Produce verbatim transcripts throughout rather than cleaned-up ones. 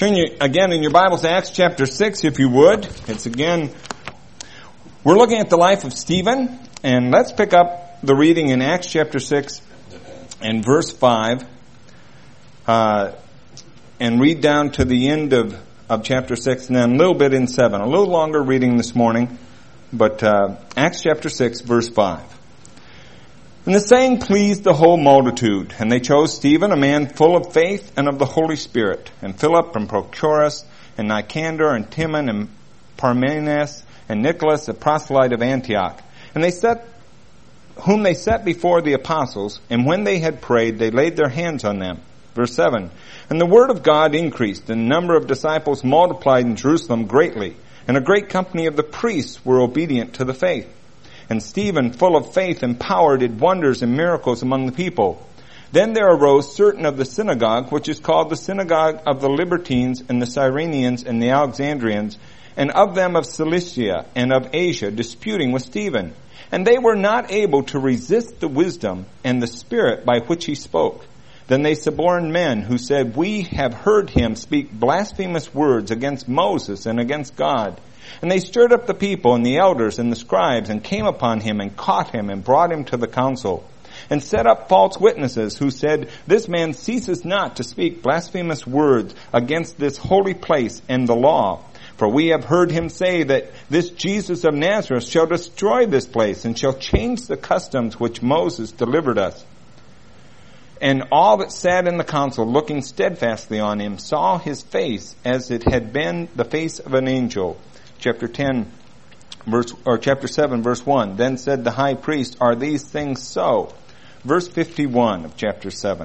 Turn you again in your Bibles to Acts chapter six, if you would. It's again, we're looking at the life of Stephen, and let's pick up the reading in Acts chapter six and verse five, uh, and read down to the end of, of chapter six, and then a little bit in seven. A little longer reading this morning, but uh, Acts chapter six, verse five. And the saying pleased the whole multitude, and they chose Stephen, a man full of faith and of the Holy Spirit, and Philip and Prochorus, and Nicander, and Timon, and Parmenas, and Nicholas, a proselyte of Antioch. And they set, whom they set before the apostles, and when they had prayed, they laid their hands on them. Verse seven. And the word of God increased, and the number of disciples multiplied in Jerusalem greatly, and a great company of the priests were obedient to the faith. And Stephen, full of faith and power, did wonders and miracles among the people. Then there arose certain of the synagogue, which is called the synagogue of the Libertines, and the Cyrenians, and the Alexandrians, and of them of Cilicia and of Asia, disputing with Stephen. And they were not able to resist the wisdom and the spirit by which he spoke. Then they suborned men who said, We have heard him speak blasphemous words against Moses and against God. And they stirred up the people and the elders and the scribes, and came upon him and caught him and brought him to the council, and set up false witnesses who said, This man ceases not to speak blasphemous words against this holy place and the law. For we have heard him say that this Jesus of Nazareth shall destroy this place, and shall change the customs which Moses delivered us. And all that sat in the council, looking steadfastly on him, saw his face as it had been the face of an angel. Chapter ten, verse, or chapter seven, verse one. Then said the high priest, Are these things so? Verse fifty-one of chapter seven.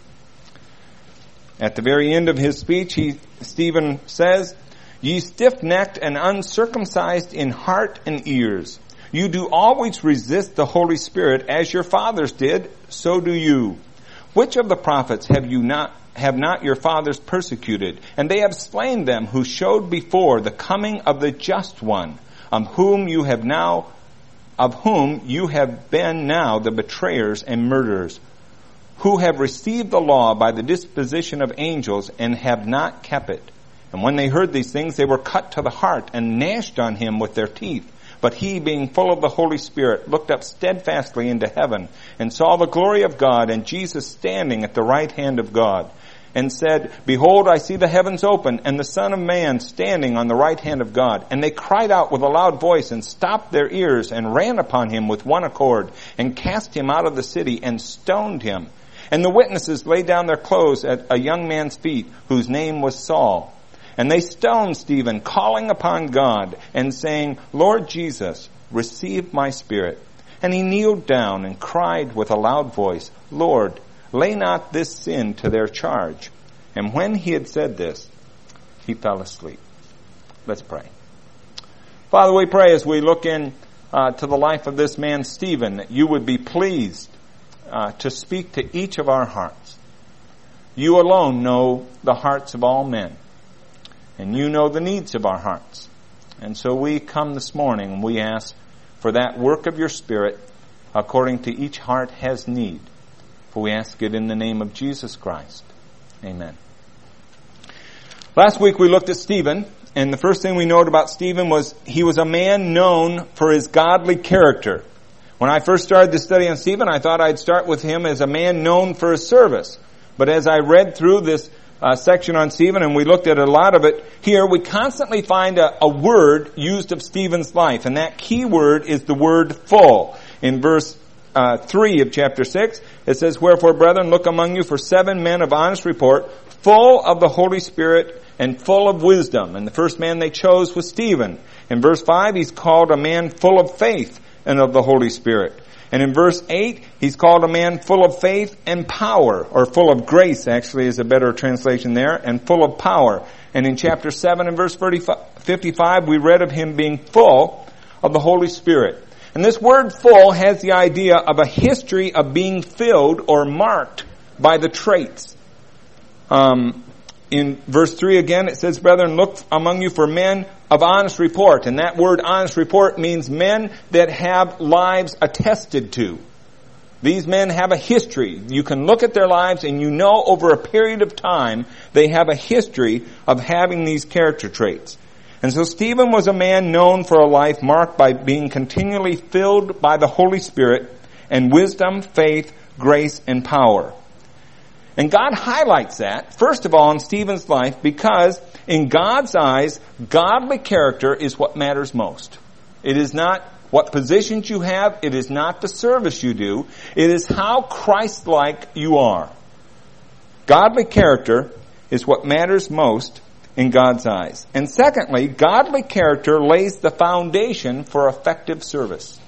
At the very end of his speech, he, Stephen says, Ye stiff-necked and uncircumcised in heart and ears, you do always resist the Holy Spirit, as your fathers did, so do you. Which of the prophets have you not have not your fathers persecuted? And they have slain them who showed before the coming of the just one, of whom you have now, of whom you have been now the betrayers and murderers, who have received the law by the disposition of angels and have not kept it. And when they heard these things, they were cut to the heart and gnashed on him with their teeth. But he, being full of the Holy Spirit, looked up steadfastly into heaven and saw the glory of God and Jesus standing at the right hand of God, and said, Behold, I see the heavens open, and the Son of Man standing on the right hand of God. And they cried out with a loud voice, and stopped their ears, and ran upon him with one accord, and cast him out of the city, and stoned him. And the witnesses laid down their clothes at a young man's feet, whose name was Saul. And they stoned Stephen, calling upon God, and saying, Lord Jesus, receive my spirit. And he kneeled down, and cried with a loud voice, Lord, lay not this sin to their charge. And when he had said this, he fell asleep. Let's pray. Father, we pray as we look in uh, to the life of this man Stephen, that you would be pleased uh, to speak to each of our hearts. You alone know the hearts of all men, and you know the needs of our hearts. And so we come this morning and we ask for that work of your Spirit according to each heart has need. For we ask it in the name of Jesus Christ. Amen. Last week we looked at Stephen, and the first thing we noted about Stephen was he was a man known for his godly character. When I first started the study on Stephen, I thought I'd start with him as a man known for his service. But as I read through this uh, section on Stephen, and we looked at a lot of it here, we constantly find a, a word used of Stephen's life, and that key word is the word full. In verse Uh, three of chapter six, it says, Wherefore, brethren, look among you for seven men of honest report, full of the Holy Spirit and full of wisdom. And the first man they chose was Stephen. In verse five, he's called a man full of faith and of the Holy Spirit. And in verse eight, he's called a man full of faith and power, or full of grace, actually, is a better translation there, and full of power. And in chapter seven and verse fifty-five, we read of him being full of the Holy Spirit. And this word full has the idea of a history of being filled or marked by the traits. Um, in verse three again, it says, Brethren, look among you for men of honest report. And that word honest report means men that have lives attested to. These men have a history. You can look at their lives and you know over a period of time they have a history of having these character traits. And so Stephen was a man known for a life marked by being continually filled by the Holy Spirit and wisdom, faith, grace, and power. And God highlights that, first of all, in Stephen's life because in God's eyes, godly character is what matters most. It is not what positions you have. It is not the service you do. It is how Christ-like you are. Godly character is what matters most in God's eyes. And secondly, godly character lays the foundation for effective service.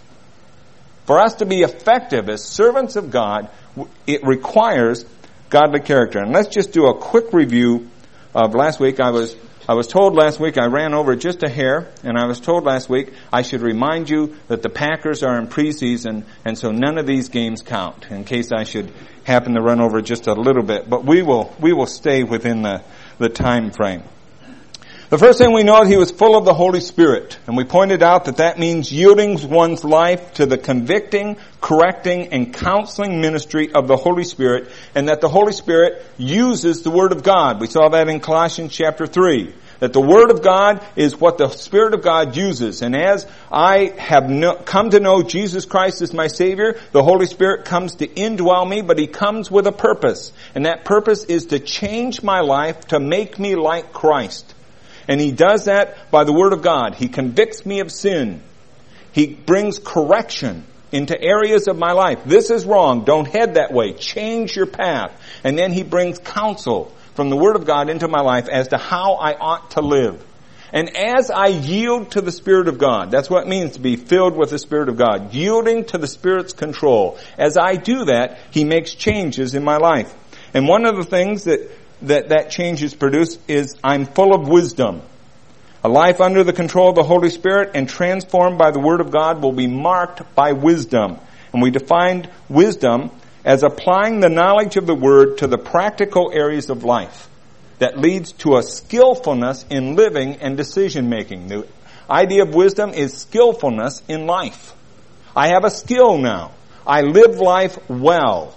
For us to be effective as servants of God, it requires godly character. And let's just do a quick review of last week. I was I was told last week, I ran over just a hair, and I was told last week I should remind you that the Packers are in preseason, and so none of these games count, in case I should happen to run over just a little bit. But we will we will stay within the, the time frame. The first thing we know, he was full of the Holy Spirit. And we pointed out that that means yielding one's life to the convicting, correcting, and counseling ministry of the Holy Spirit, and that the Holy Spirit uses the Word of God. We saw that in Colossians chapter three. That the Word of God is what the Spirit of God uses. And as I have no, come to know Jesus Christ as my Savior, the Holy Spirit comes to indwell me, but He comes with a purpose. And that purpose is to change my life, to make me like Christ. And He does that by the Word of God. He convicts me of sin. He brings correction into areas of my life. This is wrong. Don't head that way. Change your path. And then He brings counsel from the Word of God into my life as to how I ought to live. And as I yield to the Spirit of God, that's what it means to be filled with the Spirit of God, yielding to the Spirit's control. As I do that, He makes changes in my life. And one of the things that that that change is produced is I'm full of wisdom. A life under the control of the Holy Spirit and transformed by the Word of God will be marked by wisdom. And we defined wisdom as applying the knowledge of the Word to the practical areas of life that leads to a skillfulness in living and decision making. The idea of wisdom is skillfulness in life. I have a skill now. I live life well.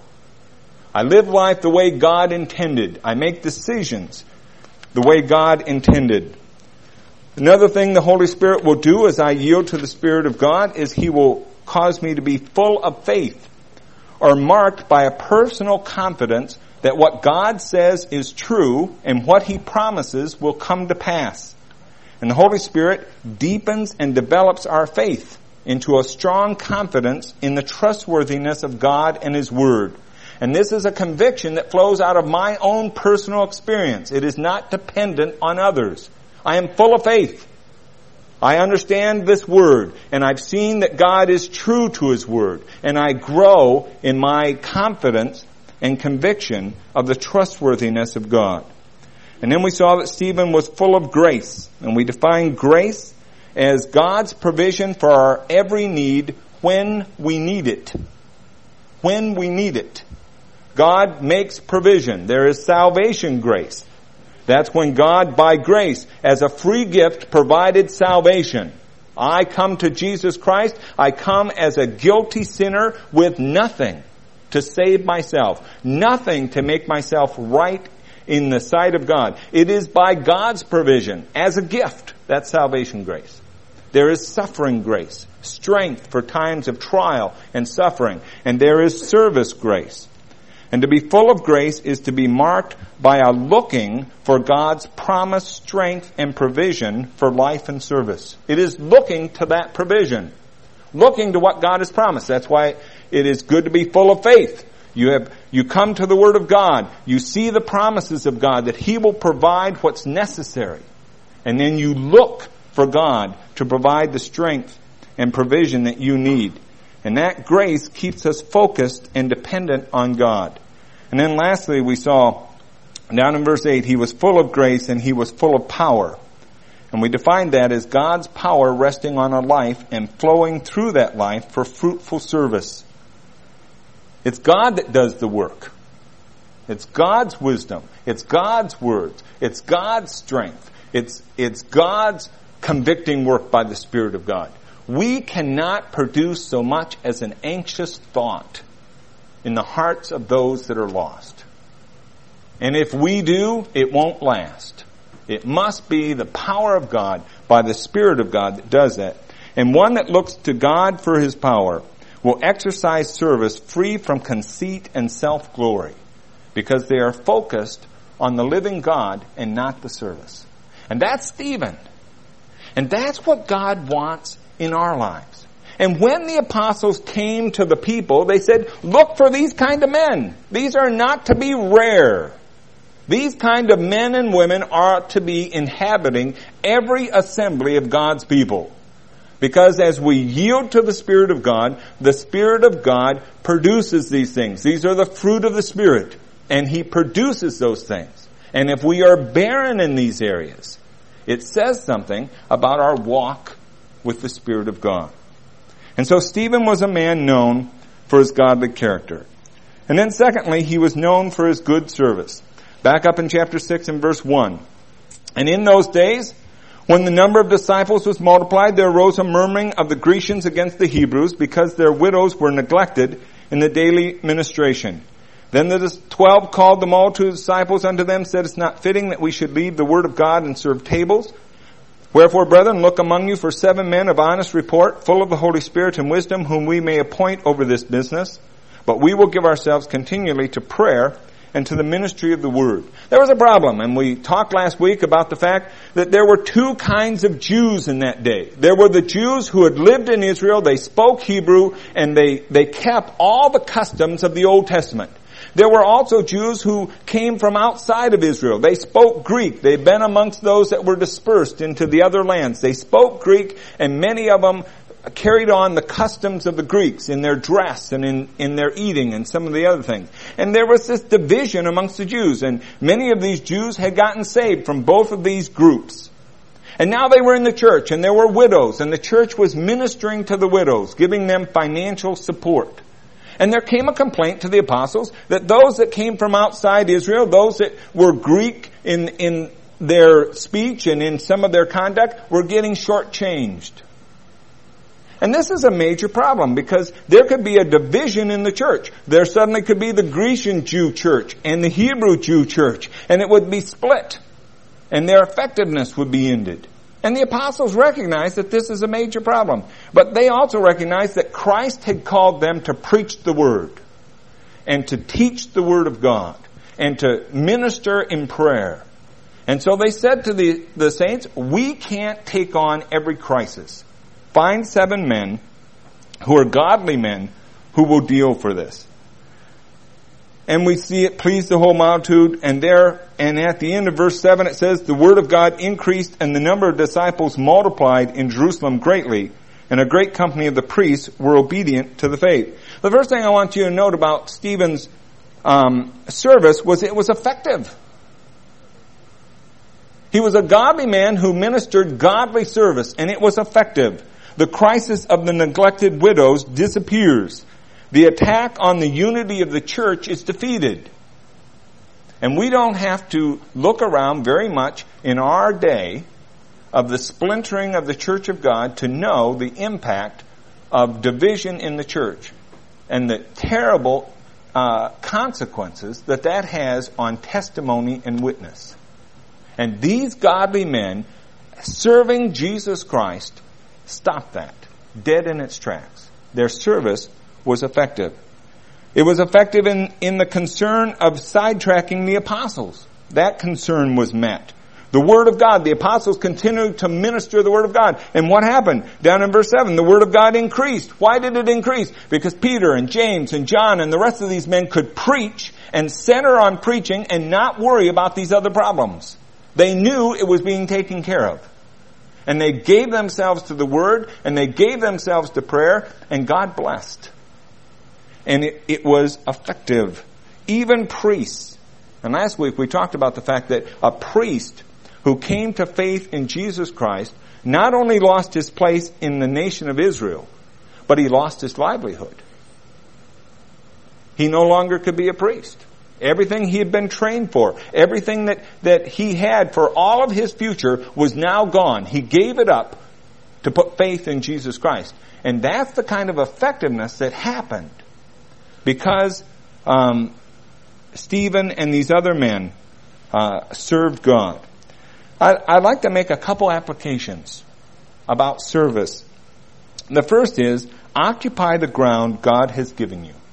I live life the way God intended. I make decisions the way God intended. Another thing the Holy Spirit will do as I yield to the Spirit of God is He will cause me to be full of faith or marked by a personal confidence that what God says is true and what He promises will come to pass. And the Holy Spirit deepens and develops our faith into a strong confidence in the trustworthiness of God and His Word. And this is a conviction that flows out of my own personal experience. It is not dependent on others. I am full of faith. I understand this Word, and I've seen that God is true to His Word, and I grow in my confidence and conviction of the trustworthiness of God. And then we saw that Stephen was full of grace, and we defined grace as God's provision for our every need when we need it. When we need it. God makes provision. There is salvation grace. That's when God, by grace, as a free gift, provided salvation. I come to Jesus Christ. I come as a guilty sinner with nothing to save myself. Nothing to make myself right in the sight of God. It is by God's provision, as a gift, that's salvation grace. There is suffering grace, strength for times of trial and suffering, and there is service grace. And to be full of grace is to be marked by a looking for God's promised strength and provision for life and service. It is looking to that provision. Looking to what God has promised. That's why it is good to be full of faith. You have, you come to the Word of God. You see the promises of God that He will provide what's necessary. And then you look for God to provide the strength and provision that you need. And that grace keeps us focused and dependent on God. And then lastly, we saw down in verse eight, he was full of grace and he was full of power. And we defined that as God's power resting on a life and flowing through that life for fruitful service. It's God that does the work. It's God's wisdom. It's God's words. It's God's strength. It's, it's God's convicting work by the Spirit of God. We cannot produce so much as an anxious thought in the hearts of those that are lost. And if we do, it won't last. It must be the power of God, by the Spirit of God, that does that. And one that looks to God for his power will exercise service free from conceit and self-glory, because they are focused on the living God and not the service. And that's Stephen. And that's what God wants in our lives. And when the apostles came to the people, they said, look for these kind of men. These are not to be rare. These kind of men and women are to be inhabiting every assembly of God's people. Because as we yield to the Spirit of God, the Spirit of God produces these things. These are the fruit of the Spirit. And He produces those things. And if we are barren in these areas, it says something about our walk with the Spirit of God. And so Stephen was a man known for his godly character. And then secondly, he was known for his good service. Back up in chapter six and verse one. And in those days, when the number of disciples was multiplied, there arose a murmuring of the Grecians against the Hebrews, because their widows were neglected in the daily ministration. Then the twelve called the multitude of disciples unto them, said, it's not fitting that we should leave the word of God and serve tables. Wherefore, brethren, look among you for seven men of honest report, full of the Holy Spirit and wisdom, whom we may appoint over this business. But we will give ourselves continually to prayer and to the ministry of the word. There was a problem, and we talked last week about the fact that there were two kinds of Jews in that day. There were the Jews who had lived in Israel, they spoke Hebrew, and they, they kept all the customs of the Old Testament. There were also Jews who came from outside of Israel. They spoke Greek. They'd been amongst those that were dispersed into the other lands. They spoke Greek, and many of them carried on the customs of the Greeks in their dress and in, in their eating and some of the other things. And there was this division amongst the Jews, and many of these Jews had gotten saved from both of these groups. And now they were in the church, and there were widows, and the church was ministering to the widows, giving them financial support. And there came a complaint to the apostles that those that came from outside Israel, those that were Greek in, in their speech and in some of their conduct, were getting shortchanged. And this is a major problem, because there could be a division in the church. There suddenly could be the Grecian Jew church and the Hebrew Jew church, and it would be split, and their effectiveness would be ended. And the apostles recognized that this is a major problem. But they also recognized that Christ had called them to preach the word, and to teach the word of God, and to minister in prayer. And so they said to the, the saints, we can't take on every crisis. Find seven men who are godly men who will deal for this. And we see it pleased the whole multitude, and there, and at the end of verse seven it says, the word of God increased, and the number of disciples multiplied in Jerusalem greatly, and a great company of the priests were obedient to the faith. The first thing I want you to note about Stephen's um, service was it was effective. He was a godly man who ministered godly service, and it was effective. The crisis of the neglected widows disappears. The attack on the unity of the church is defeated. And we don't have to look around very much in our day of the splintering of the church of God to know the impact of division in the church and the terrible uh, consequences that that has on testimony and witness. And these godly men serving Jesus Christ stopped that, dead in its tracks. Their service was effective. It was effective in, in the concern of sidetracking the apostles. That concern was met. The Word of God, the apostles continued to minister the Word of God. And what happened? Down in verse seven, the Word of God increased. Why did it increase? Because Peter and James and John and the rest of these men could preach and center on preaching and not worry about these other problems. They knew it was being taken care of. And they gave themselves to the Word, and they gave themselves to prayer, and God blessed. And it, it was effective. Even priests. And last week we talked about the fact that a priest who came to faith in Jesus Christ not only lost his place in the nation of Israel, but he lost his livelihood. He no longer could be a priest. Everything he had been trained for, everything that, that he had for all of his future was now gone. He gave it up to put faith in Jesus Christ. And that's the kind of effectiveness that happened because um, Stephen and these other men uh, served God. I, I'd like to make a couple applications about service. The first is, occupy the ground God has given you.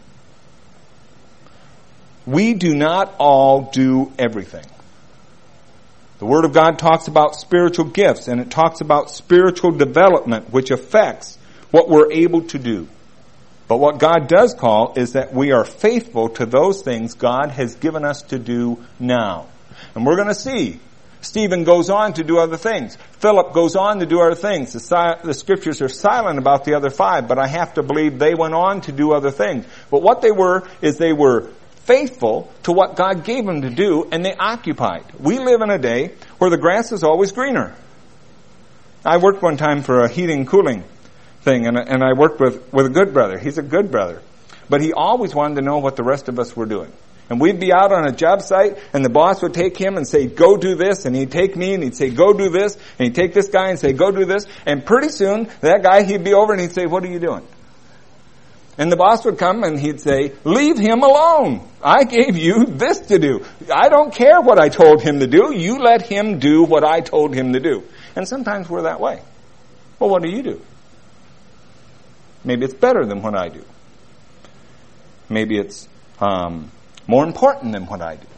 We do not all do everything. The Word of God talks about spiritual gifts, and it talks about spiritual development, which affects what we're able to do. But what God does call is that we are faithful to those things God has given us to do now. And we're going to see. Stephen goes on to do other things. Philip goes on to do other things. The, si- the scriptures are silent about the other five, but I have to believe they went on to do other things. But what they were is they were faithful to what God gave them to do, and they occupied. We live in a day where the grass is always greener. I worked one time for a heating and cooling thing, and, and I worked with, with a good brother. He's a good brother. But he always wanted to know what the rest of us were doing. And we'd be out on a job site, and the boss would take him and say, go do this, and he'd take me and he'd say, go do this, and he'd take this guy and say, go do this, and pretty soon, that guy, he'd be over and he'd say, what are you doing? And the boss would come and he'd say, leave him alone. I gave you this to do. I don't care what I told him to do. You let him do what I told him to do. And sometimes we're that way. Well, what do you do? Maybe it's better than what I do. Maybe it's um, more important than what I do.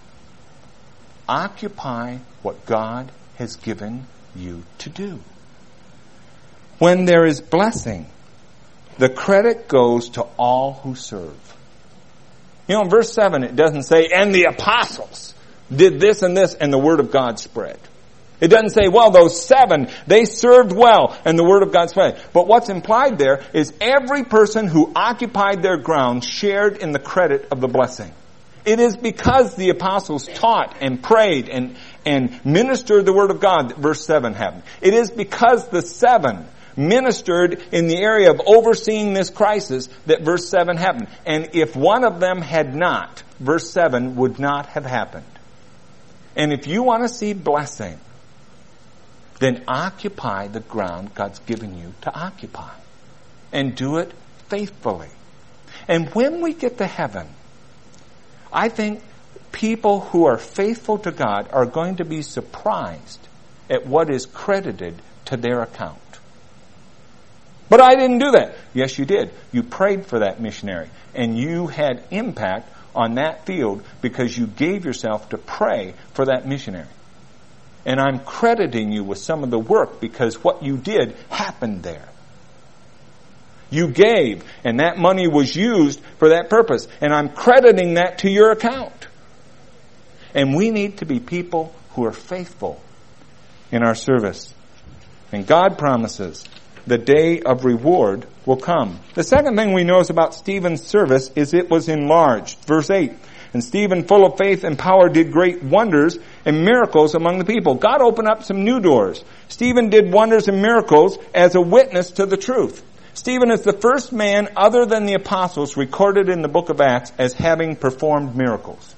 Occupy what God has given you to do. When there is blessing, the credit goes to all who serve. You know, in verse seven, it doesn't say, and the apostles did this and this, and the word of God spread. It doesn't say, well, those seven, they served well, and the word of God spread. But what's implied there is every person who occupied their ground shared in the credit of the blessing. It is because the apostles taught and prayed and, and ministered the word of God that verse seven happened. It is because the seven ministered in the area of overseeing this crisis that verse seven happened. And if one of them had not, verse seven would not have happened. And if you want to see blessing, then occupy the ground God's given you to occupy. And do it faithfully. And when we get to heaven, I think people who are faithful to God are going to be surprised at what is credited to their account. But I didn't do that. Yes, you did. You prayed for that missionary. And you had impact on that field because you gave yourself to pray for that missionary. And I'm crediting you with some of the work because what you did happened there. You gave, and that money was used for that purpose. And I'm crediting that to your account. And we need to be people who are faithful in our service. And God promises the day of reward will come. The second thing we know about Stephen's service is it was enlarged. Verse eight. And Stephen, full of faith and power, did great wonders and miracles among the people. God opened up some new doors. Stephen did wonders and miracles as a witness to the truth. Stephen is the first man other than the apostles recorded in the book of Acts as having performed miracles.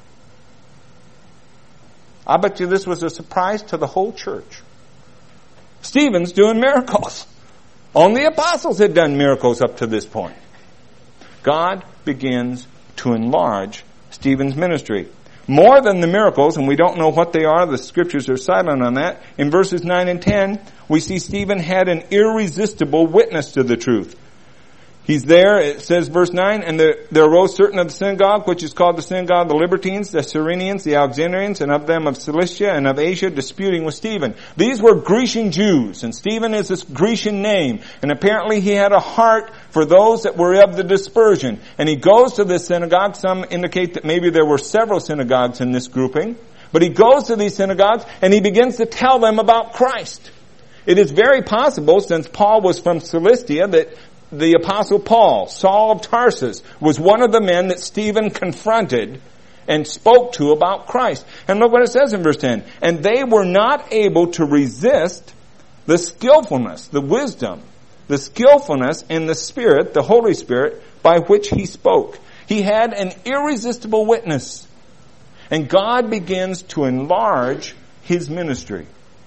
I bet you this was a surprise to the whole church. Stephen's doing miracles. Only apostles had done miracles up to this point. God begins to enlarge Stephen's ministry. More than the miracles, and we don't know what they are, the scriptures are silent on that. In verses nine and ten, we see Stephen had an irresistible witness to the truth. He's there, it says verse nine, and there, there arose certain of the synagogue, which is called the synagogue of the Libertines, the Cyrenians, the Alexandrians, and of them of Cilicia and of Asia, disputing with Stephen. These were Grecian Jews, and Stephen is this Grecian name, and apparently he had a heart for those that were of the dispersion. And he goes to this synagogue. Some indicate that maybe there were several synagogues in this grouping, but he goes to these synagogues and he begins to tell them about Christ. It is very possible, since Paul was from Cilicia, that the apostle Paul, Saul of Tarsus, was one of the men that Stephen confronted and spoke to about Christ. And look what it says in verse ten. And they were not able to resist the skillfulness, the wisdom, the skillfulness in the Spirit, the Holy Spirit, by which he spoke. He had an irresistible witness. And God begins to enlarge his ministry.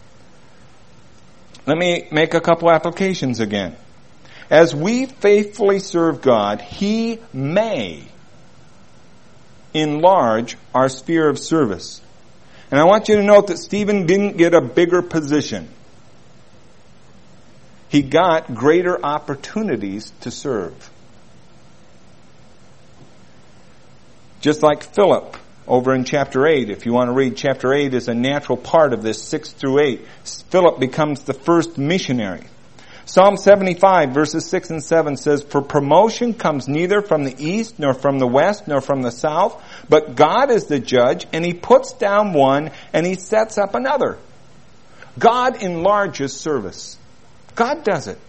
Let me make a couple applications again. As we faithfully serve God, he may enlarge our sphere of service. And I want you to note that Stephen didn't get a bigger position. He got greater opportunities to serve. Just like Philip over in chapter eight. If you want to read, chapter eight is a natural part of this, six through eight. Philip becomes the first missionary. Psalm seventy-five verses six and seven says, "For promotion comes neither from the east, nor from the west, nor from the south, but God is the judge, and He puts down one, and He sets up another." God enlarges service. God does it.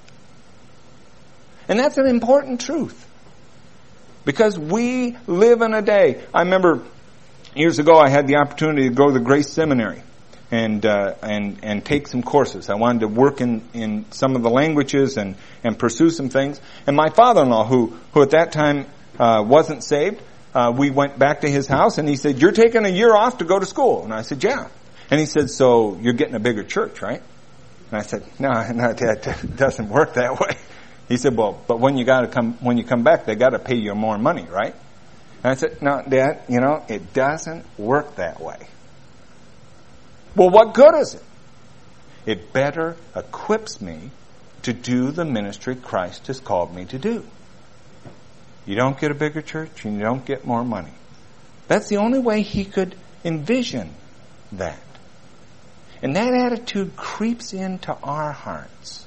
And that's an important truth. Because we live in a day. I remember years ago I had the opportunity to go to the Grace Seminary and uh, and and take some courses. I wanted to work in, in some of the languages and, and pursue some things. And my father-in-law, who who at that time uh, wasn't saved, uh, we went back to his house and he said, "You're taking a year off to go to school." And I said, "Yeah." And he said, "So you're getting a bigger church, right?" And I said, "No, no, Dad, it doesn't work that way." He said, "Well, but when you got to come, when you come back, they got to pay you more money, right?" And I said, "No, Dad, you know, it doesn't work that way." Well, what good is it? It better equips me to do the ministry Christ has called me to do. You don't get a bigger church, and you don't get more money. That's the only way he could envision that. And that attitude creeps into our hearts.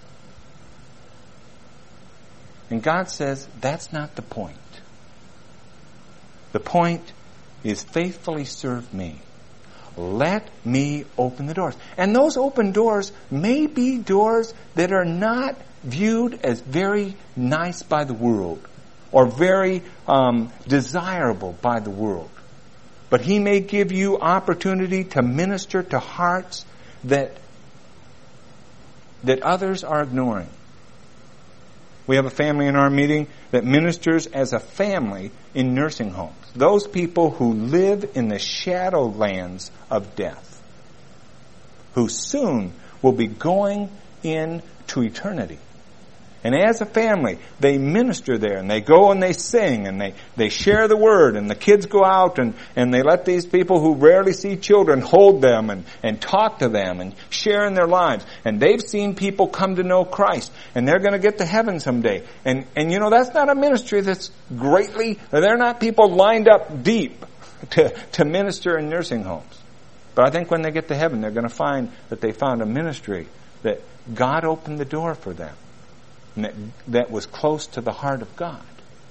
And God says, that's not the point. The point is faithfully serve me. Let me open the doors. And those open doors may be doors that are not viewed as very nice by the world or very um, desirable by the world. But He may give you opportunity to minister to hearts that that others are ignoring. We have a family in our meeting that ministers as a family in nursing homes. Those people who live in the shadow lands of death, who soon will be going into eternity. And as a family, they minister there, and they go and they sing, and they, they share the word, and the kids go out, and, and they let these people who rarely see children hold them and, and talk to them and share in their lives. And they've seen people come to know Christ, and they're going to get to heaven someday. And, and you know, that's not a ministry that's greatly, they're not people lined up deep to, to minister in nursing homes. But I think when they get to heaven, they're going to find that they found a ministry that God opened the door for them. And that, that was close to the heart of God.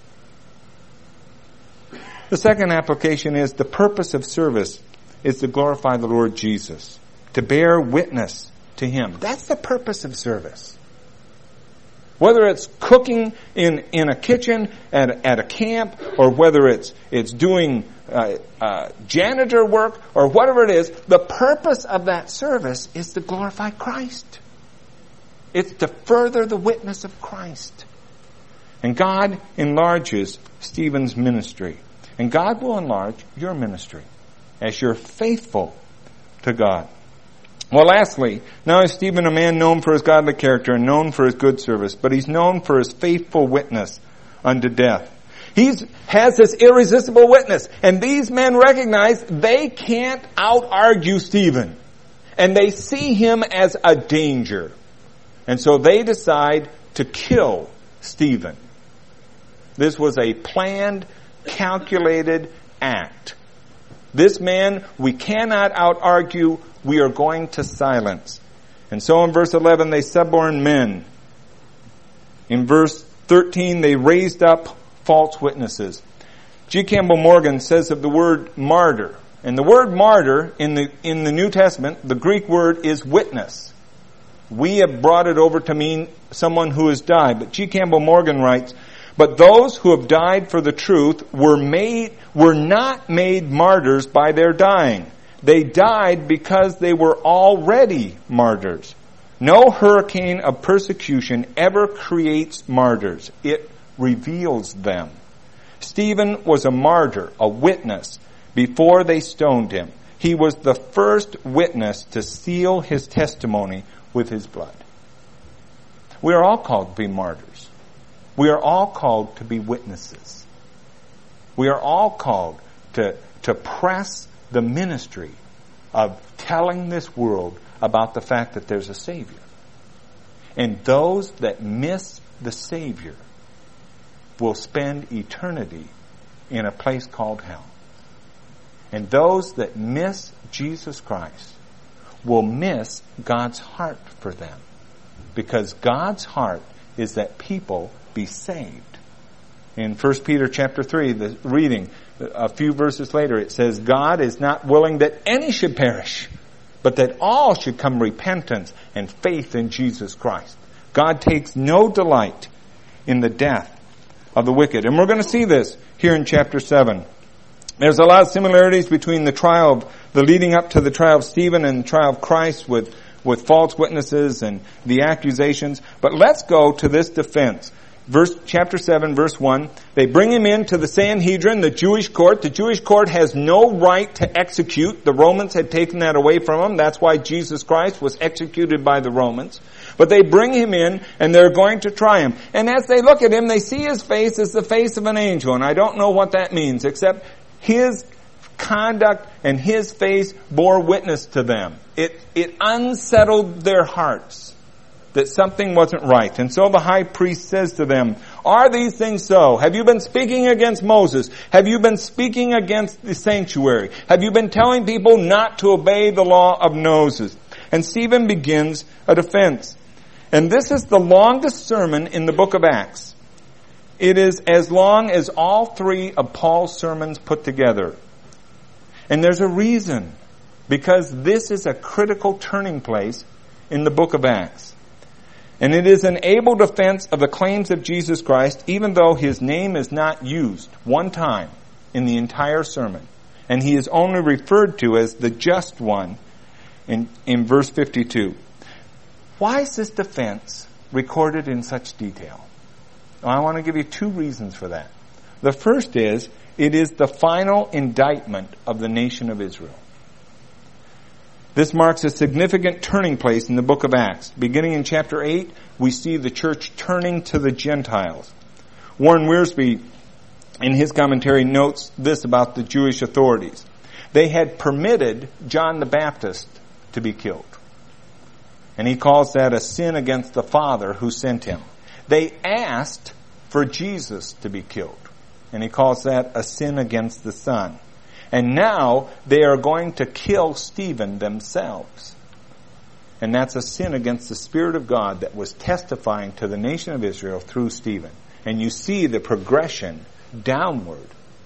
The second application is the purpose of service is to glorify the Lord Jesus, to bear witness to Him. That's the purpose of service. Whether it's cooking in, in a kitchen at, at a camp, or whether it's it's doing uh, uh, janitor work, or whatever it is, the purpose of that service is to glorify Christ. It's to further the witness of Christ. And God enlarges Stephen's ministry. And God will enlarge your ministry as you're faithful to God. Well, lastly, now is Stephen a man known for his godly character and known for his good service, but he's known for his faithful witness unto death. He has this irresistible witness, and these men recognize they can't out-argue Stephen. And they see him as a danger. And so they decide to kill Stephen. This was a planned, calculated act. This man, we cannot out-argue, we are going to silence. And so in verse eleven, they suborned men. In verse thirteen, they raised up false witnesses. G. Campbell Morgan says of the word martyr, and the word martyr in the, in the New Testament, the Greek word is witness. We have brought it over to mean someone who has died. But G. Campbell Morgan writes, "But those who have died for the truth were made, were not made martyrs by their dying. They died because they were already martyrs. No hurricane of persecution ever creates martyrs. It reveals them. Stephen was a martyr, a witness, before they stoned him. He was the first witness to seal his testimony with his blood." We are all called to be martyrs. We are all called to be witnesses. We are all called to, to press the ministry of telling this world about the fact that there's a Savior. And those that miss the Savior will spend eternity in a place called hell. And those that miss Jesus Christ will miss God's heart for them. Because God's heart is that people be saved. In First Peter chapter three, the reading, a few verses later, it says, God is not willing that any should perish, but that all should come repentance and faith in Jesus Christ. God takes no delight in the death of the wicked. And we're going to see this here in chapter seven. There's a lot of similarities between the trial of, the leading up to the trial of Stephen and the trial of Christ with, with false witnesses and the accusations. But let's go to this defense. Verse, chapter seven, verse one, they bring him into the Sanhedrin, the Jewish court. The Jewish court has no right to execute. The Romans had taken that away from him. That's why Jesus Christ was executed by the Romans. But they bring him in and they're going to try him. And as they look at him, they see his face as the face of an angel. And I don't know what that means, except his conduct and his face bore witness to them. It, it unsettled their hearts that something wasn't right. And so the high priest says to them, are these things so? Have you been speaking against Moses? Have you been speaking against the sanctuary? Have you been telling people not to obey the law of Moses? And Stephen begins a defense. And this is the longest sermon in the book of Acts. It is as long as all three of Paul's sermons put together. And there's a reason. Because this is a critical turning place in the book of Acts. And it is an able defense of the claims of Jesus Christ, even though his name is not used one time in the entire sermon. And he is only referred to as the just one in, in verse fifty-two. Why is this defense recorded in such detail? Well, I want to give you two reasons for that. The first is, it is the final indictment of the nation of Israel. This marks a significant turning place in the book of Acts. Beginning in chapter eight, we see the church turning to the Gentiles. Warren Wiersbe, in his commentary, notes this about the Jewish authorities. They had permitted John the Baptist to be killed. And he calls that a sin against the Father who sent him. They asked for Jesus to be killed. And he calls that a sin against the Son. And now they are going to kill Stephen themselves. And that's a sin against the Spirit of God that was testifying to the nation of Israel through Stephen. And you see the progression downward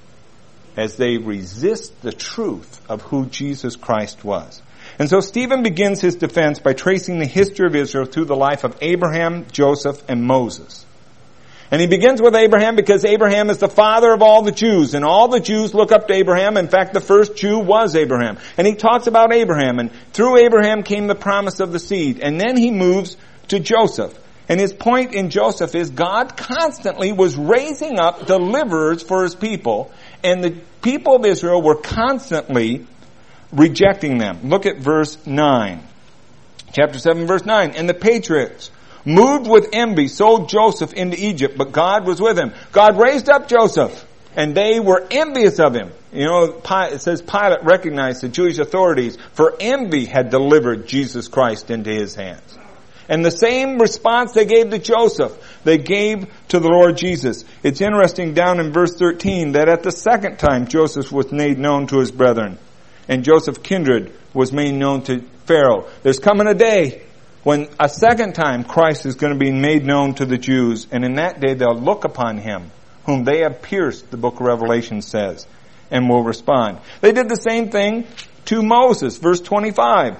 as they resist the truth of who Jesus Christ was. And so Stephen begins his defense by tracing the history of Israel through the life of Abraham, Joseph, and Moses. And he begins with Abraham because Abraham is the father of all the Jews. And all the Jews look up to Abraham. In fact, the first Jew was Abraham. And he talks about Abraham. And through Abraham came the promise of the seed. And then he moves to Joseph. And his point in Joseph is God constantly was raising up deliverers for his people. And the people of Israel were constantly rejecting them. Look at verse nine. Chapter seven, verse nine. And the patriarchs, moved with envy, sold Joseph into Egypt, but God was with him. God raised up Joseph, and they were envious of him. You know, it says Pilate recognized the Jewish authorities for envy had delivered Jesus Christ into his hands. And the same response they gave to Joseph, they gave to the Lord Jesus. It's interesting down in verse thirteen that at the second time Joseph was made known to his brethren, and Joseph's kindred was made known to Pharaoh. There's coming a day when a second time Christ is going to be made known to the Jews, and in that day they'll look upon him whom they have pierced, the book of Revelation says, and will respond. They did the same thing to Moses, verse twenty-five.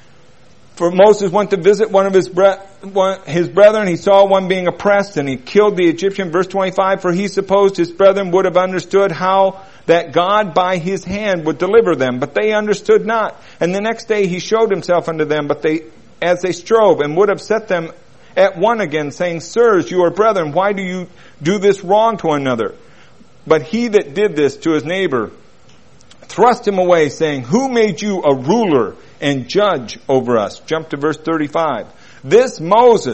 For Moses went to visit one of his bre- one, his brethren. He saw one being oppressed, and he killed the Egyptian. Verse twenty-five, for he supposed his brethren would have understood how that God by his hand would deliver them, but they understood not. And the next day he showed himself unto them, but they as they strove, and would have set them at one again, saying, Sirs, you are brethren, why do you do this wrong to one another? But he that did this to his neighbor thrust him away, saying, Who made you a ruler and judge over us? Jump to verse thirty-five. This Moses,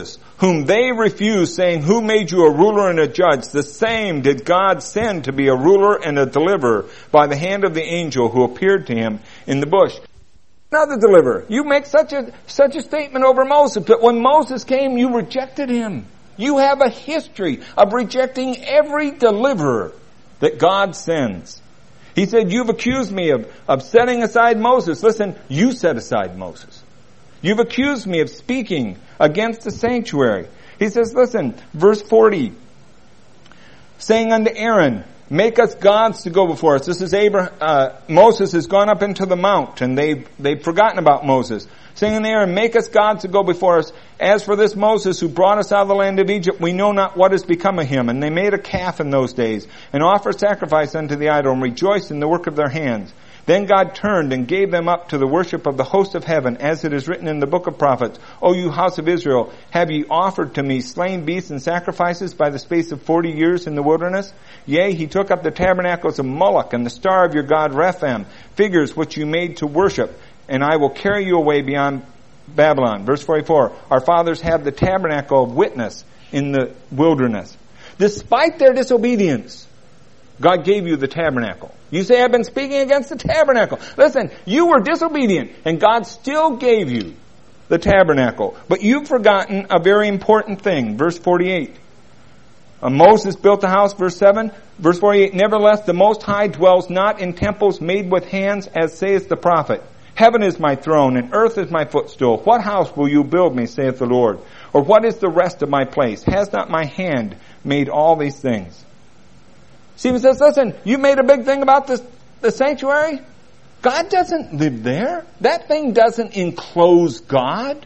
whom they refused, saying, who made you a ruler and a judge? The same did God send to be a ruler and a deliverer by the hand of the angel who appeared to him in the bush. Another deliverer. You make such a, such a statement over Moses, but when Moses came, you rejected him. You have a history of rejecting every deliverer that God sends. He said, you've accused me of, of setting aside Moses. Listen, you set aside Moses. You've accused me of speaking against the sanctuary. He says, listen, verse forty, saying unto Aaron, make us gods to go before us. This is Abraham, uh, Moses has gone up into the mount, and they, they've forgotten about Moses. Saying unto Aaron, make us gods to go before us. As for this Moses who brought us out of the land of Egypt, we know not what has become of him. And they made a calf in those days, and offered sacrifice unto the idol, and rejoiced in the work of their hands. Then God turned and gave them up to the worship of the host of heaven, as it is written in the book of prophets, O you house of Israel, have ye offered to me slain beasts and sacrifices by the space of forty years in the wilderness? Yea, he took up the tabernacles of Moloch and the star of your god Rephaim, figures which you made to worship, and I will carry you away beyond Babylon. Verse forty-four, our fathers had the tabernacle of witness in the wilderness. Despite their disobedience, God gave you the tabernacle. You say, I've been speaking against the tabernacle. Listen, you were disobedient, and God still gave you the tabernacle. But you've forgotten a very important thing. Verse forty-eight. Uh, Moses built the house, verse seven. Verse forty-eight, nevertheless, the Most High dwells not in temples made with hands, as saith the prophet. Heaven is my throne, and earth is my footstool. What house will you build me, saith the Lord? Or what is the rest of my place? Has not my hand made all these things? Stephen says, listen, you made a big thing about this, the sanctuary. God doesn't live there. That thing doesn't enclose God.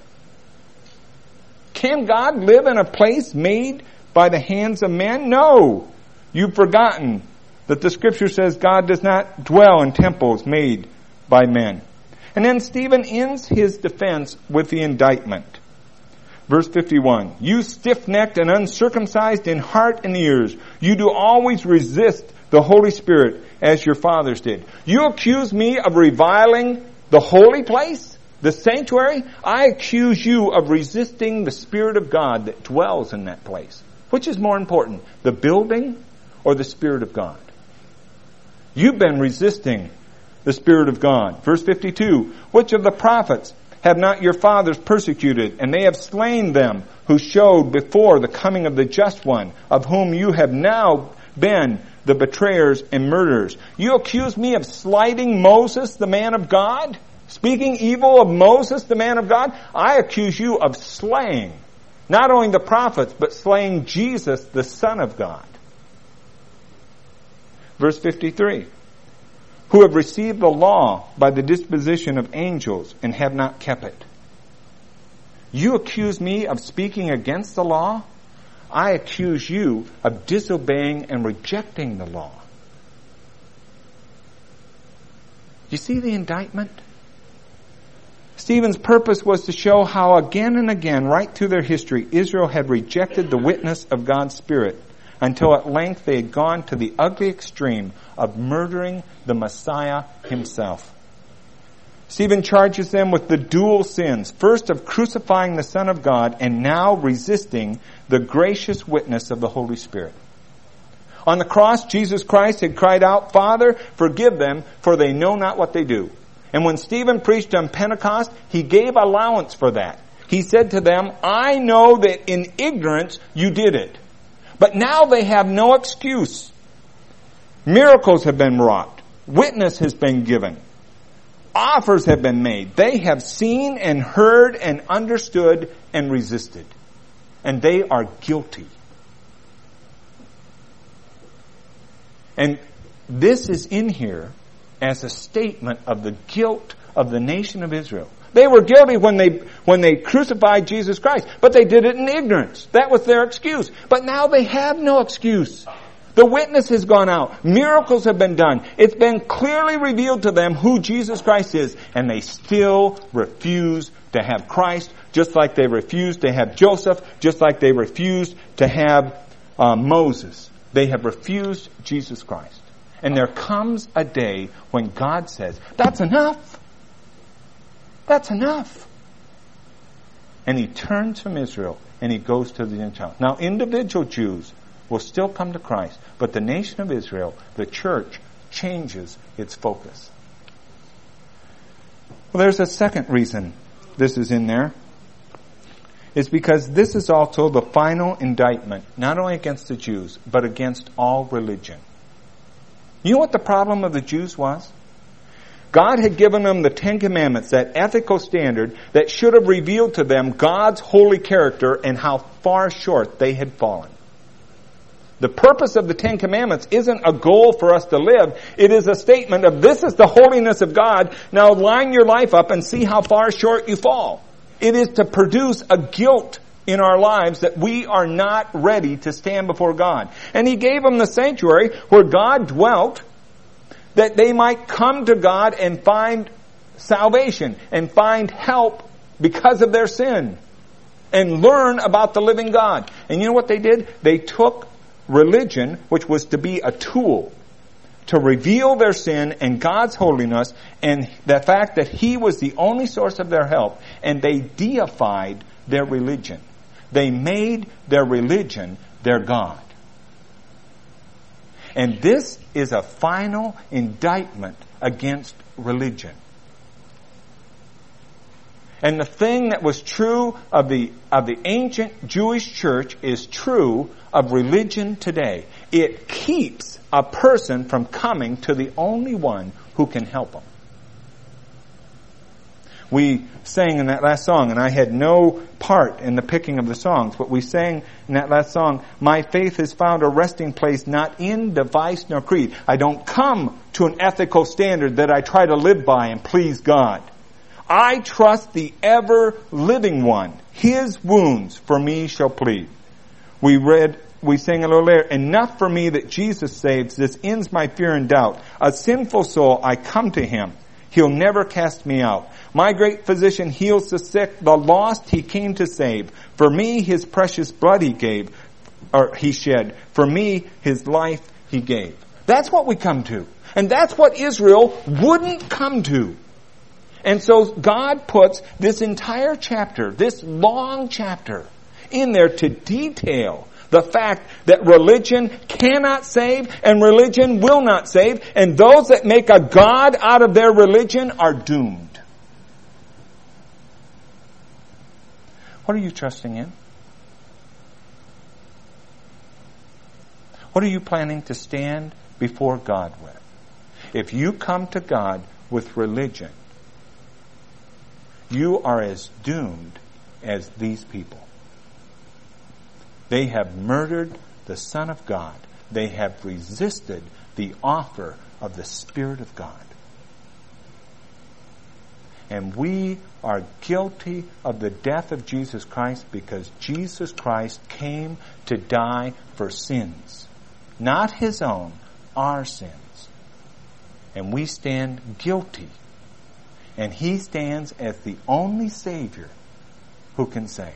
Can God live in a place made by the hands of men? No. You've forgotten that the scripture says God does not dwell in temples made by men. And then Stephen ends his defense with the indictment. Verse fifty-one, you stiff-necked and uncircumcised in heart and ears, you do always resist the Holy Spirit as your fathers did. You accuse me of reviling the holy place, the sanctuary. I accuse you of resisting the Spirit of God that dwells in that place. Which is more important, the building or the Spirit of God? You've been resisting the Spirit of God. Verse fifty-two, which of the prophets have not your fathers persecuted, and they have slain them who showed before the coming of the just one, of whom you have now been the betrayers and murderers. You accuse me of slighting Moses, the man of God? Speaking evil of Moses, the man of God? I accuse you of slaying not only the prophets, but slaying Jesus, the Son of God. Verse fifty-three. Who have received the law by the disposition of angels and have not kept it. You accuse me of speaking against the law? I accuse you of disobeying and rejecting the law. You see the indictment? Stephen's purpose was to show how again and again, right through their history, Israel had rejected the witness of God's Spirit, until at length they had gone to the ugly extreme of murdering the Messiah himself. Stephen charges them with the dual sins, first of crucifying the Son of God, and now resisting the gracious witness of the Holy Spirit. On the cross, Jesus Christ had cried out, Father, forgive them, for they know not what they do. And when Stephen preached on Pentecost, he gave allowance for that. He said to them, I know that in ignorance you did it. But now they have no excuse. Miracles have been wrought. Witness has been given. Offers have been made. They have seen and heard and understood and resisted. And they are guilty. And this is in here as a statement of the guilt of the nation of Israel. They were guilty when they when they crucified Jesus Christ, but they did it in ignorance. That was their excuse. But now they have no excuse. The witness has gone out. Miracles have been done. It's been clearly revealed to them who Jesus Christ is, and they still refuse to have Christ, just like they refused to have Joseph, just like they refused to have uh, Moses. They have refused Jesus Christ. And there comes a day when God says, that's enough. That's enough. And he turns from Israel and he goes to the Gentiles. Now, individual Jews will still come to Christ, but the nation of Israel, the church, changes its focus. Well, there's a second reason this is in there. It's because this is also the final indictment, not only against the Jews, but against all religion. You know what the problem of the Jews was? God had given them the Ten Commandments, that ethical standard that should have revealed to them God's holy character and how far short they had fallen. The purpose of the Ten Commandments isn't a goal for us to live. It is a statement of, this is the holiness of God. Now line your life up and see how far short you fall. It is to produce a guilt in our lives that we are not ready to stand before God. And He gave them the sanctuary where God dwelt, that they might come to God and find salvation and find help because of their sin and learn about the living God. And you know what they did? They took religion, which was to be a tool to reveal their sin and God's holiness and the fact that He was the only source of their help, and they deified their religion. They made their religion their God. And this is a final indictment against religion. And the thing that was true of the of the ancient Jewish church is true of religion today. It keeps a person from coming to the only one who can help them. We sang in that last song, and I had no part in the picking of the songs, but we sang in that last song, my faith has found a resting place not in device nor creed. I don't come to an ethical standard that I try to live by and please God. I trust the ever-living one. His wounds for me shall plead. We read, we sang a little later, enough for me that Jesus saves. This ends my fear and doubt. A sinful soul, I come to Him. He'll never cast me out. My great physician heals the sick. The lost He came to save. For me, His precious blood He gave, or He shed. For me, His life He gave. That's what we come to. And that's what Israel wouldn't come to. And so God puts this entire chapter, this long chapter, in there to detail the fact that religion cannot save and religion will not save, and those that make a god out of their religion are doomed. What are you trusting in? What are you planning to stand before God with? If you come to God with religion, you are as doomed as these people. They have murdered the Son of God. They have resisted the offer of the Spirit of God. And we are guilty of the death of Jesus Christ because Jesus Christ came to die for sins. Not His own, our sins. And we stand guilty. And He stands as the only Savior who can save.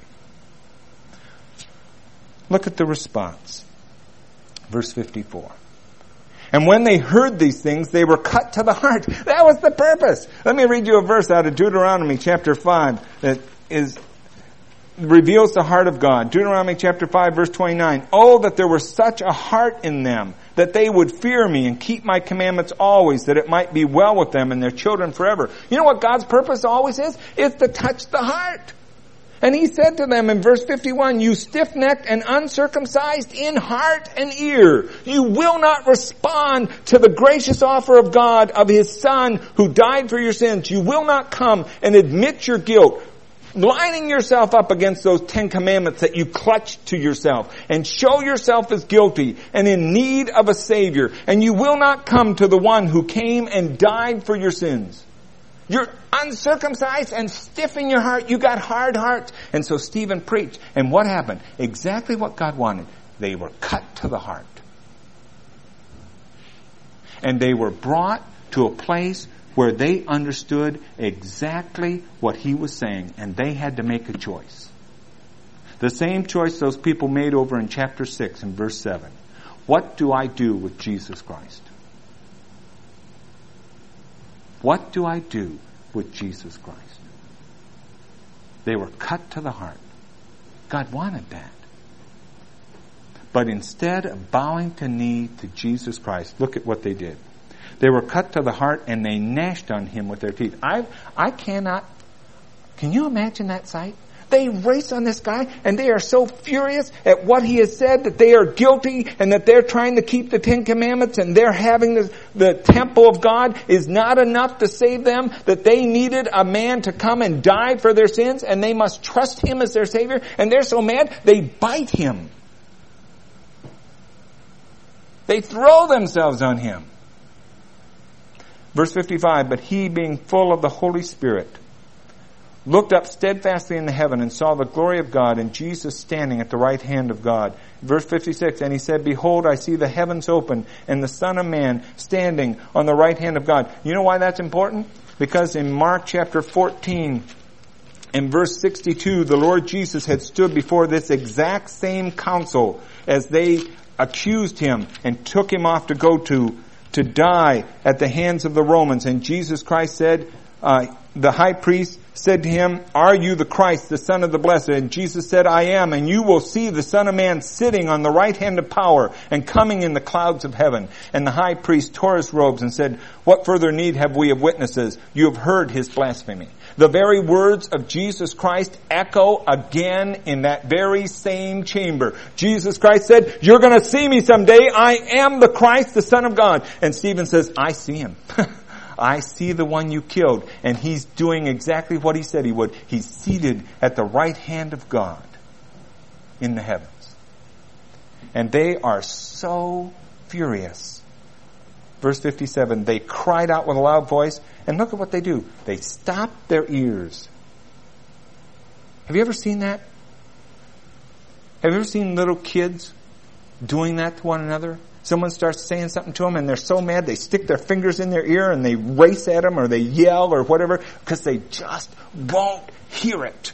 Look at the response. Verse fifty-four. And when they heard these things, they were cut to the heart. That was the purpose. Let me read you a verse out of Deuteronomy chapter five that is reveals the heart of God. Deuteronomy chapter five verse twenty-nine. Oh, that there were such a heart in them, that they would fear me and keep my commandments always, that it might be well with them and their children forever. You know what God's purpose always is? It's to touch the heart. And He said to them in verse fifty-one, you stiff-necked and uncircumcised in heart and ear, you will not respond to the gracious offer of God of His Son who died for your sins. You will not come and admit your guilt, lining yourself up against those Ten Commandments that you clutch to yourself, and show yourself as guilty and in need of a Savior. And you will not come to the one who came and died for your sins. You're uncircumcised and stiff in your heart. You got hard hearts. And so Stephen preached. And what happened? Exactly what God wanted. They were cut to the heart. And they were brought to a place where they understood exactly what he was saying. And they had to make a choice. The same choice those people made over in chapter six and verse seven. What do I do with Jesus Christ? What do I do with Jesus Christ? They were cut to the heart. God wanted that. But instead of bowing to knee to Jesus Christ, look at what they did. They were cut to the heart and they gnashed on him with their teeth. I I cannot, can you imagine that sight? They race on this guy and they are so furious at what he has said that they are guilty and that they're trying to keep the Ten Commandments and they're having the, the temple of God is not enough to save them, that they needed a man to come and die for their sins and they must trust him as their Savior, and they're so mad they bite him. They throw themselves on him. Verse fifty-five, but he, being full of the Holy Spirit, looked up steadfastly in the heaven and saw the glory of God and Jesus standing at the right hand of God. Verse fifty-six, and he said, behold, I see the heavens open and the Son of Man standing on the right hand of God. You know why that's important? Because in Mark chapter fourteen, in verse sixty-two, the Lord Jesus had stood before this exact same council as they accused him and took him off to go to, to die at the hands of the Romans. And Jesus Christ said, uh, the high priest said to him, are you the Christ, the Son of the Blessed? And Jesus said, I am, and you will see the Son of Man sitting on the right hand of power and coming in the clouds of heaven. And the high priest tore his robes and said, what further need have we of witnesses? You have heard his blasphemy. The very words of Jesus Christ echo again in that very same chamber. Jesus Christ said, you're going to see me someday. I am the Christ, the Son of God. And Stephen says, I see him. I see the one you killed. And he's doing exactly what he said he would. He's seated at the right hand of God in the heavens. And they are so furious. Verse fifty-seven, they cried out with a loud voice. And look at what they do. They stop their ears. Have you ever seen that? Have you ever seen little kids doing that to one another? Someone starts saying something to them and they're so mad they stick their fingers in their ear and they race at them or they yell or whatever because they just won't hear it.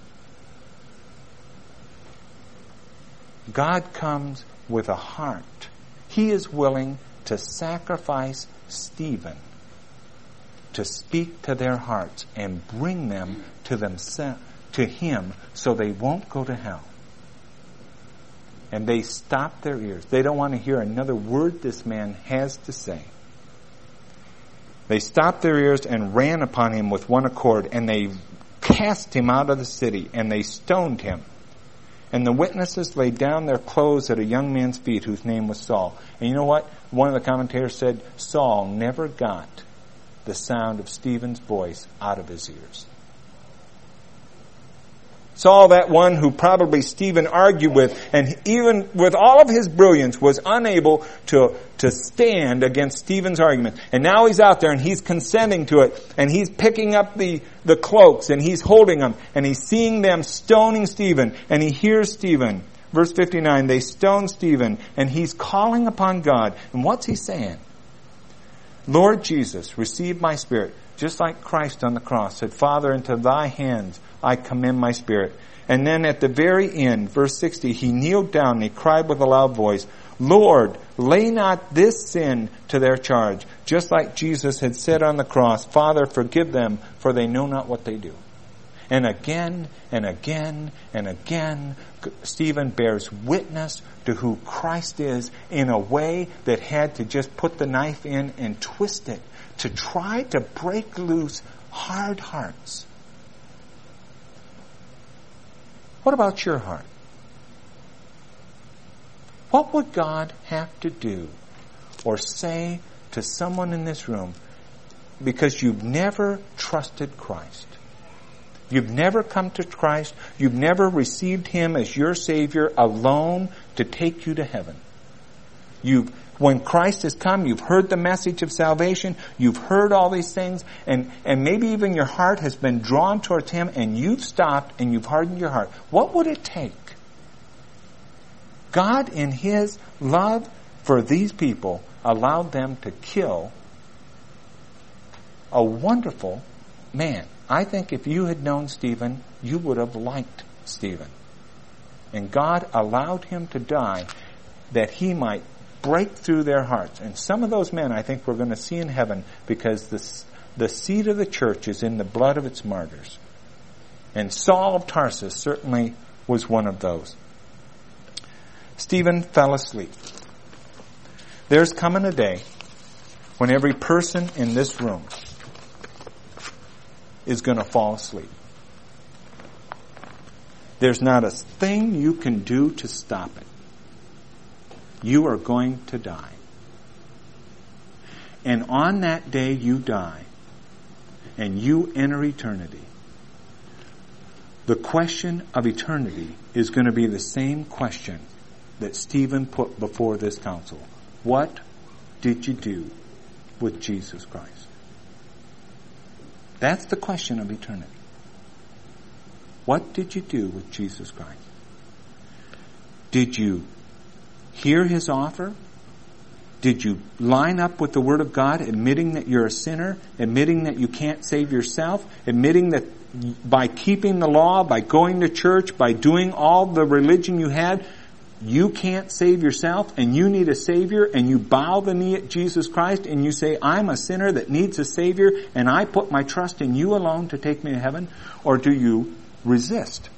God comes with a heart. He is willing to sacrifice Stephen to speak to their hearts and bring them to themselves, to him, so they won't go to hell. And they stop their ears. They don't want to hear another word this man has to say. They stopped their ears and ran upon him with one accord, and they cast him out of the city, and they stoned him. And the witnesses laid down their clothes at a young man's feet whose name was Saul. And you know what? One of the commentators said, Saul never got the sound of Stephen's voice out of his ears. Saul, that one who probably Stephen argued with, and even with all of his brilliance, was unable to, to stand against Stephen's argument. And now he's out there and he's consenting to it, and he's picking up the, the cloaks and he's holding them, and he's seeing them stoning Stephen, and he hears Stephen. Verse fifty-nine, they stone Stephen, and he's calling upon God. And what's he saying? Lord Jesus, receive my spirit. Just like Christ on the cross said, Father, into thy hands I commend my spirit. And then at the very end, verse sixty, he kneeled down and he cried with a loud voice, Lord, lay not this sin to their charge. Just like Jesus had said on the cross, Father, forgive them, for they know not what they do. And again and again and again, Stephen bears witness to who Christ is in a way that had to just put the knife in and twist it to try to break loose hard hearts. What about your heart? What would God have to do or say to someone in this room because you've never trusted Christ? You've never come to Christ. You've never received Him as your Savior alone to take you to heaven. You've, when Christ has come, you've heard the message of salvation. You've heard all these things, and, and maybe even your heart has been drawn towards Him, and you've stopped and you've hardened your heart. What would it take? God, in His love for these people, allowed them to kill a wonderful man. I think if you had known Stephen, you would have liked Stephen. And God allowed him to die that he might break through their hearts. And some of those men I think we're going to see in heaven because the, the seed of the church is in the blood of its martyrs. And Saul of Tarsus certainly was one of those. Stephen fell asleep. There's coming a day when every person in this room is going to fall asleep. There's not a thing you can do to stop it. You are going to die. And on that day you die, and you enter eternity. The question of eternity is going to be the same question that Stephen put before this council. What did you do with Jesus Christ? That's the question of eternity. What did you do with Jesus Christ? Did you hear His offer? Did you line up with the Word of God, admitting that you're a sinner, admitting that you can't save yourself, admitting that by keeping the law, by going to church, by doing all the religion you had, you can't save yourself and you need a Savior, and you bow the knee at Jesus Christ and you say, I'm a sinner that needs a Savior and I put my trust in you alone to take me to heaven? Or do you resist?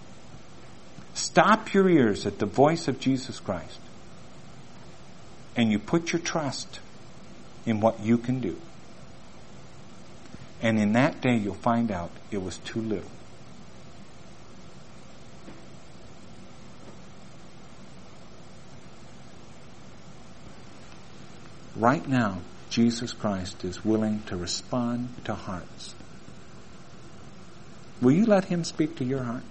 Stop your ears at the voice of Jesus Christ and you put your trust in what you can do. And in that day you'll find out it was too little. Right now, Jesus Christ is willing to respond to hearts. Will you let Him speak to your heart?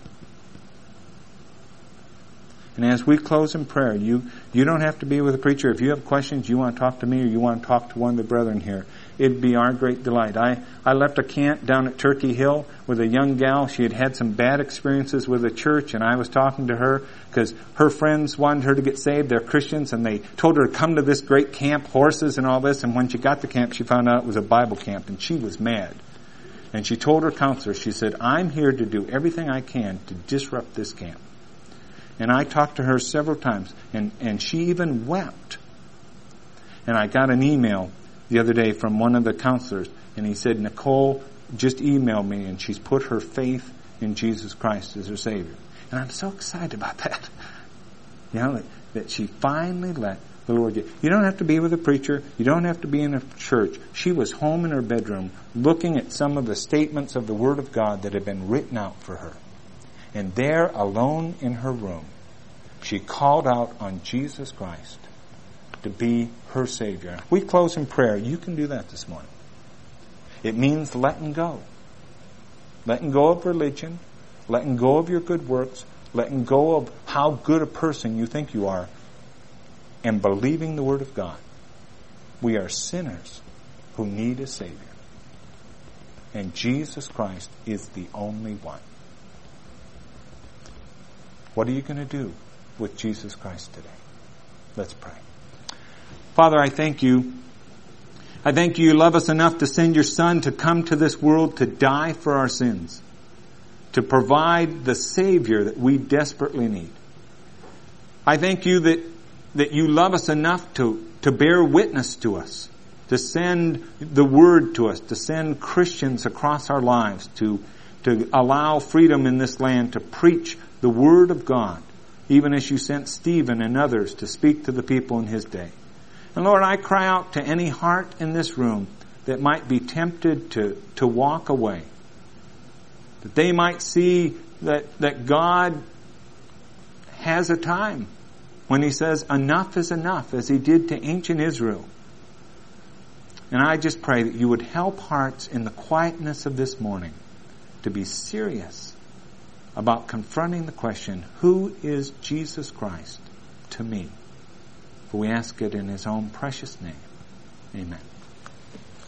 And as we close in prayer, you, you don't have to be with a preacher. If you have questions, you want to talk to me or you want to talk to one of the brethren here, it'd be our great delight. I, I left a camp down at Turkey Hill with a young gal. She had had some bad experiences with the church, and I was talking to her because her friends wanted her to get saved. They're Christians, and they told her to come to this great camp, horses and all this. And when she got to camp, she found out it was a Bible camp, and she was mad. And she told her counselor, she said, I'm here to do everything I can to disrupt this camp. And I talked to her several times, and, and she even wept. And I got an email the other day from one of the counselors, and he said, Nicole just emailed me, and she's put her faith in Jesus Christ as her Savior. And I'm so excited about that. You know, that, that she finally let the Lord get. You don't have to be with a preacher. You don't have to be in a church. She was home in her bedroom looking at some of the statements of the Word of God that had been written out for her. And there, alone in her room, she called out on Jesus Christ to be her Savior. We close in prayer. You can do that this morning. It means letting go. Letting go of religion. Letting go of your good works. Letting go of how good a person you think you are. And believing the Word of God. We are sinners who need a Savior. And Jesus Christ is the only one. What are you going to do with Jesus Christ today? Let's pray. Father, I thank you. I thank you you love us enough to send your Son to come to this world to die for our sins. To provide the Savior that we desperately need. I thank you that, that you love us enough to, to bear witness to us. To send the Word to us. To send Christians across our lives. To, to allow freedom in this land to preach the Word of God, even as you sent Stephen and others to speak to the people in his day. And Lord, I cry out to any heart in this room that might be tempted to, to walk away. That they might see that, that God has a time when He says enough is enough, as He did to ancient Israel. And I just pray that you would help hearts in the quietness of this morning to be serious about confronting the question, who is Jesus Christ to me? For we ask it in His own precious name. Amen.